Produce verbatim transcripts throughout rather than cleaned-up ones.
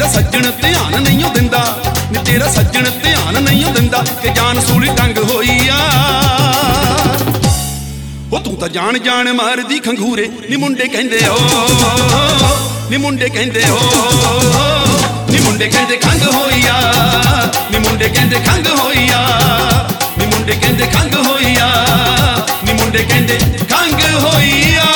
तेरा सज्जन ध्यान नहीं ओ दिंदा नी तेरा सज्जन ध्यान नहीं ओ दिंदा कि जान सूली टंग होई आ हो तू तां जान जान मारदी खंगूरे नी मुंडे कहंदे ओ नी मुंडे कहंदे ओ नी मुंडे कहंदे खंग होई आ नी मुंडे कहंदे खंग होई आ नी मुंडे कहंदे खंग होई आ नी मुंडे कहंदे खंग होई आ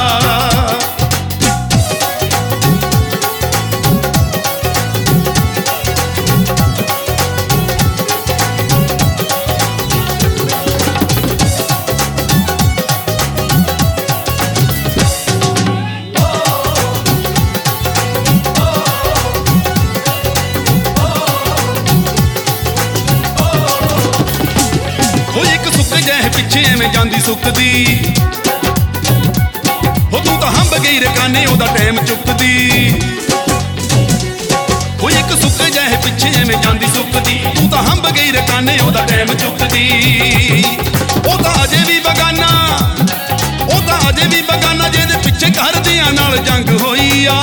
पिछे एवें जांदी सुकदी हो तू तां हंब गई रकाने ओदा टाइम चुकदी हो एक सुक जाए पिछे एवें जांदी सुकदी तू तां हंब गई रकाने ओदा टाइम चुकदी ओ तां अजे भी बगाना ओ तां अजे भी बगाना जेदे पिछे घर दियां नाल जंग होई आ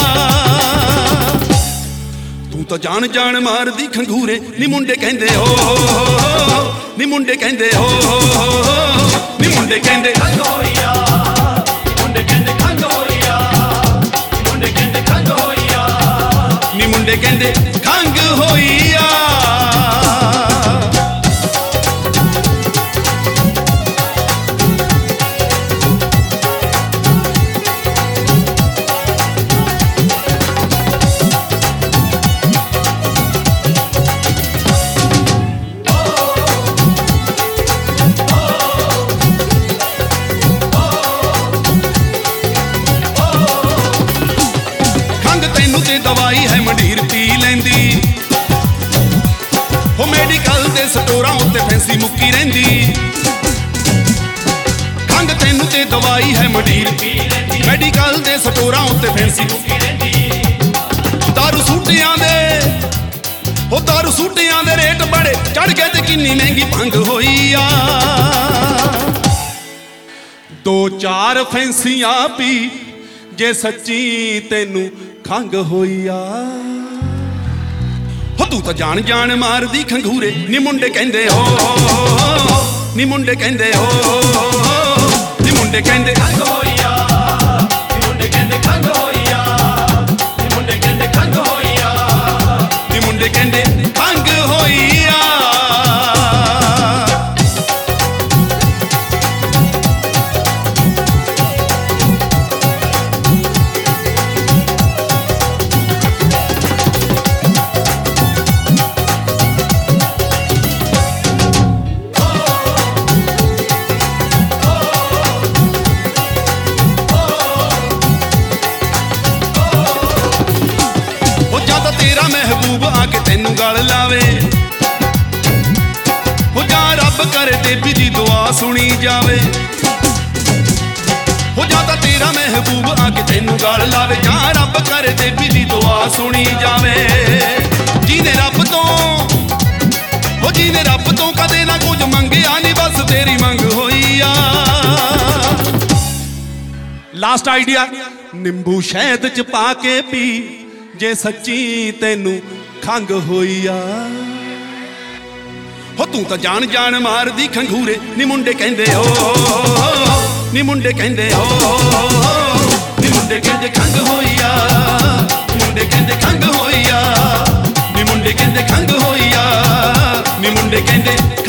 तू तां जान जान मारदी खंगूरे नी मुंडे कहंदे ओ नी मुंडे कहंदे ओ नी मुंडे कहंदे खंग होई आ नी मुंडे कहंदे खंग होई आ नी मुंडे कहंदे खंग होई आ नी मुंडे कहंदे खंग होई आ दवाई है मंडीर पी लेंदी हो मेडिकल दे स्टोरां उत्ते फैंसी मुक्की रहिंदी खंग तैनू ते दवाई है मंडीर पी लेंदी मेडिकल दे स्टोरां उत्ते फैंसी मुक्की रहिंदी दारू सूटियां दे हो दारू सूटियां दे रेट बड़े चढ़ गए ते किन्नी महंगी भंग होई आ दो चार फैंसियां पी जे सच्ची तैनू खंग होई आ हो तू तां जान जान मारदी खंगूरे नी मुंडे कहंदे ओ नी मुंडे कहंदे ओ नी मुंडे कहंदे खंग होई आ नी मुंडे कहंदे खंग होई आ नी मुंडे कहंदे खंग होई आ नी मुंडे कहंदे खंग होई आ महबूब आके तेनू गल लावे हो जा रब करे देवी दी दुआ सुनी जावे हो जा तां तेरा महबूब आके तेनू गल लावे जा रब करे देवी दी दुआ सुनी जावे जीने रब तो हो जीने रब तो कदे ना कुछ मंगिया नहीं बस तेरी मंग होई आ लास्ट आइडिया नींबू शहद च पा के पी जे सच्ची तैनू खंग होई आ हो तू तां जान जान मारदी खंगूरे नी मुंडे कहंदे ओ नी मुंडे कहंदे ओ नी मुंडे कहंदे खंग होई आ नी मुंडे कहंदे खंग होई आ नी मुंडे कहंदे खंग होई आ नी मुंडे कहंदे